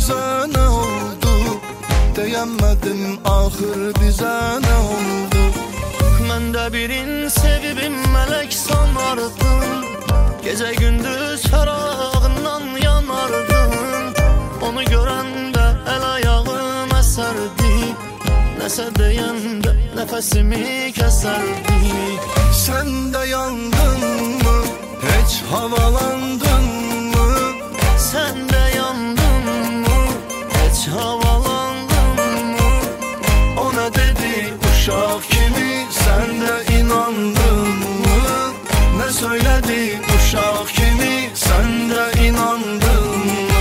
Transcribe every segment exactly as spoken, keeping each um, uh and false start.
bize ne oldu? Diyemedim ahır bize ne oldu? Ben de birini sevibim melek sanardım. Gece gündüz her ağından yanardım. Onu gören de el ayağım eserdi. Nəsə deyəndə nəfəsimi kəsərdi. Sen de yandın mı? Hiç havalandın mı? Sen de yandın mı? Hiç havalandın mı? Ona dedi uşaq kimi, sen de inandın mı? Ne söyledi uşaq kimi, sen de inandın mı?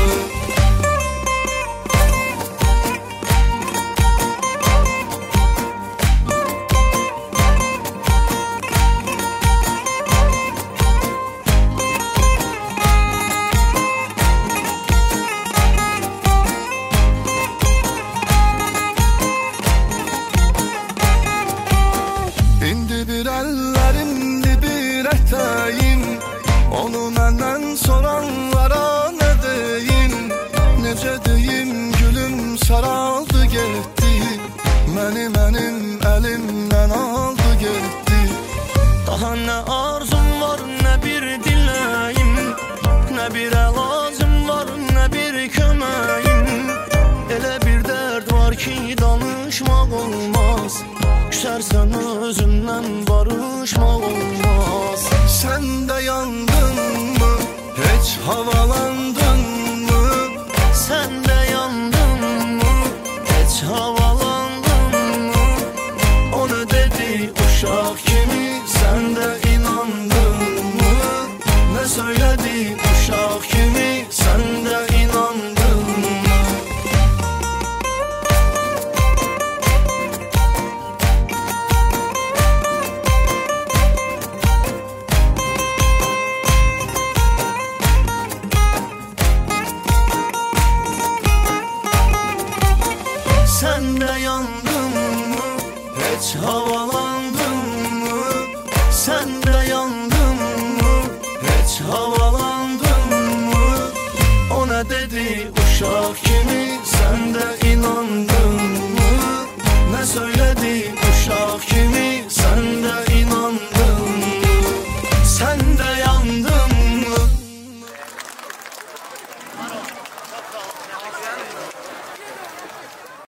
Bir ellerimdi bir eteğim, onu məndən soranlara ne deyim? Necə deyim gülüm saraldı getdi, məni mənim elimden aldı getdi. Daha nə arzum var, nə bir diləyim, nə bir əlacım var, nə bir köməyim. Elə bir dərd var ki danışmaq olmaz, küsərsən özündən barışmaq olmaz. Sen de yandın mı? Hiç havalandın mı? Sen de yandın mı? Hiç havalandın mı? Onu dedi uşaq kimi, sen de inandın mı? Ne söyledi uşaq kimi, sen de inandın mı? Sen de yandın mı? Hiç havalandın mı? Sen de